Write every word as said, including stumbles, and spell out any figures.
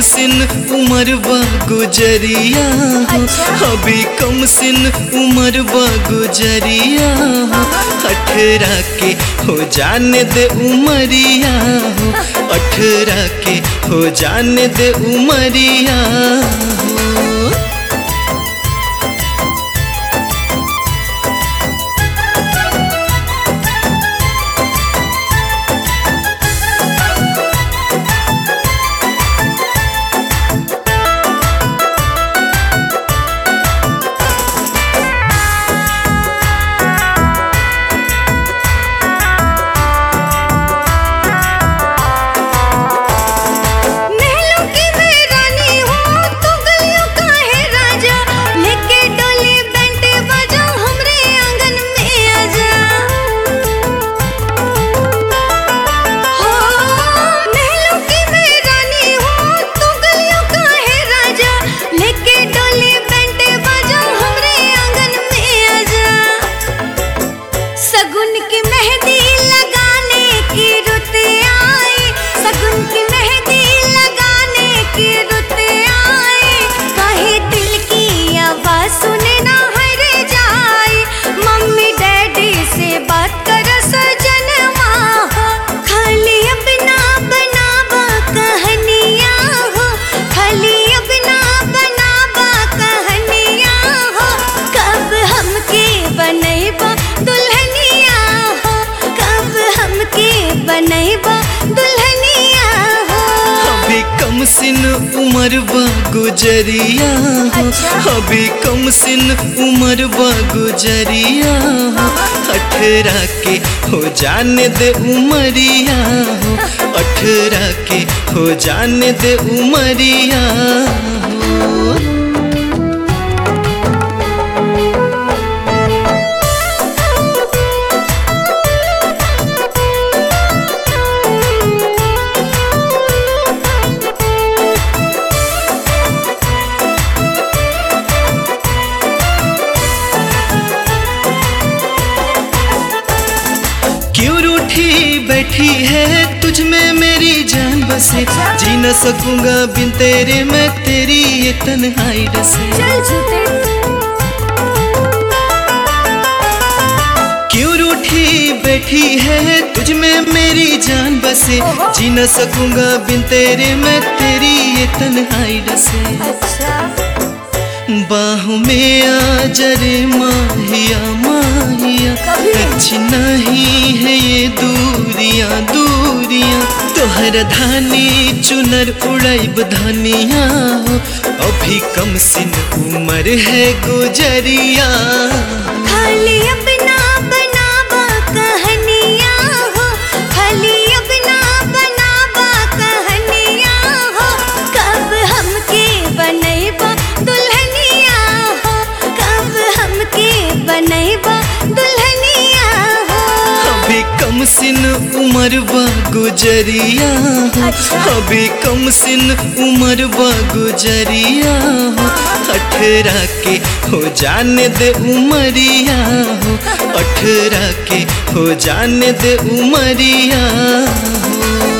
सिन उमर बा गुजरिया हो, अभी कम सिन उमर बा गुजरिया हो। अठारह के हो जाने दे उमरिया हो, अठारह के हो जाने दे उमरिया हो। सिन उमर बा गुजरिया हो, अभी कम सिन उमर बा गुजरिया हो। अठारह के हो जाने दे उमरिया हो, अठारह के हो जाने दे उमरिया हो। क्यों रूठी बैठी है तुझ में मेरी जान बसे, जी न सकूंगा बिन तेरे मैं तेरी ये तन्हाई डसे। क्यों रूठी बैठी है तुझ में मेरी जान बसे, जी न सकूंगा बिन तेरे मैं तेरी ये तन्हाई डसे। बाहों में आ जरे माहिया माहिया, अच्छी नहीं है ये दूरियां दूरियां। तोहर धानी चुनर उड़ाइब धनिया हो, अभी कम सिन उमर है गुजरिया। खाली अपना बनावा कहानिया हो, खाली अपना बनावा कहानिया हो। कब हमके बनैबा दुल्हनिया हो, कब हमके बनैबा दुल्हनिया हो। अभी कम सिन उमर बा गुजरिया हो, अभी कम सिन उमर बा गुजरिया हो। अठारह के हो जाने दे उमरिया हो, अठारह के हो जाने दे उमरिया हो।